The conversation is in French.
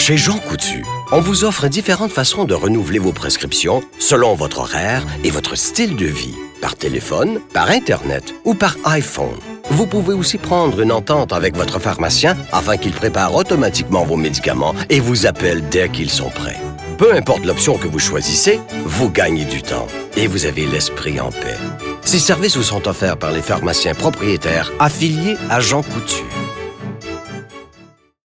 Chez Jean Coutu, on vous offre différentes façons de renouveler vos prescriptions selon votre horaire et votre style de vie, par téléphone, par Internet ou par iPhone. Vous pouvez aussi prendre une entente avec votre pharmacien afin qu'il prépare automatiquement vos médicaments et vous appelle dès qu'ils sont prêts. Peu importe l'option que vous choisissez, vous gagnez du temps et vous avez l'esprit en paix. Ces services vous sont offerts par les pharmaciens propriétaires affiliés à Jean Coutu.